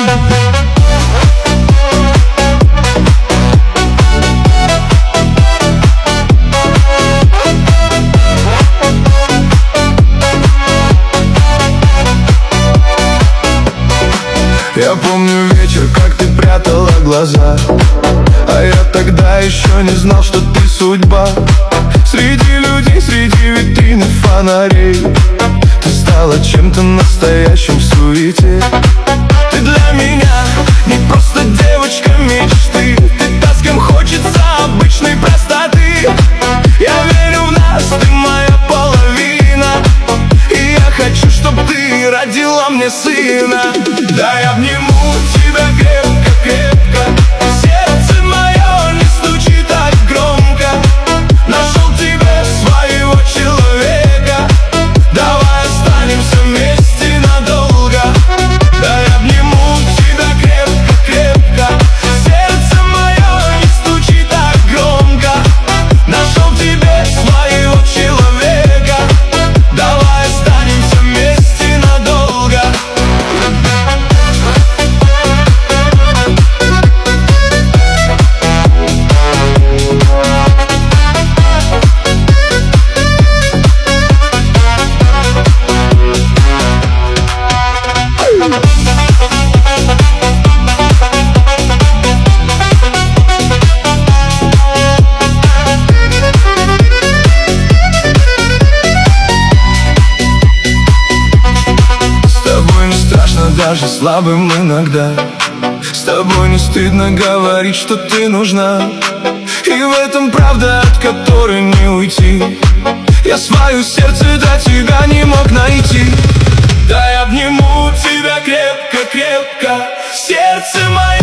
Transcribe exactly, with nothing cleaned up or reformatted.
Я помню вечер, как ты прятала глаза, а я тогда еще не знал, что ты судьба. Среди людей, среди витрин и фонарей ты стала чем-то настоящим в суете. Ты для меня не просто девочка мечты, ты та, с кем хочется обычной простоты. Я верю в нас, ты моя половина, и я хочу, чтобы ты родила мне сына. Да, я обниму тебя крепко-крепко, сердце мое не стучит так громко. Нашел тебе своего человека, давай останемся вместе надолго. Да, я обниму тебя крепко-крепко, сердце мое не стучит так громко. Нашел тебе своего человека, давай останемся вместе надолго. Даже слабым иногда с тобой не стыдно говорить, что ты нужна. И в этом правда, от которой не уйти. Я свое сердце до тебя не мог найти. Да, я обниму тебя крепко-крепко, сердце мое